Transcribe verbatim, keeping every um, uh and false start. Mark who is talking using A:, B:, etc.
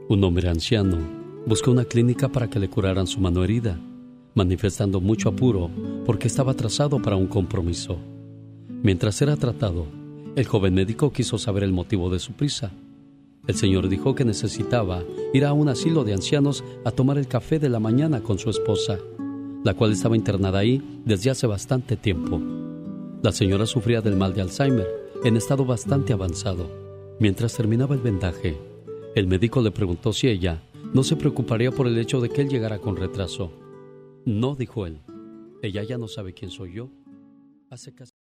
A: Un hombre anciano buscó una clínica para que le curaran su mano herida, manifestando mucho apuro porque estaba atrasado para un compromiso. Mientras era tratado, el joven médico quiso saber el motivo de su prisa. El señor dijo que necesitaba ir a un asilo de ancianos a tomar el café de la mañana con su esposa, la cual estaba internada ahí desde hace bastante tiempo. La señora sufría del mal de Alzheimer en estado bastante avanzado. Mientras terminaba el vendaje, el médico le preguntó si ella no se preocuparía por el hecho de que él llegara con retraso. No, dijo él. Ella ya no sabe quién soy yo. Hace casi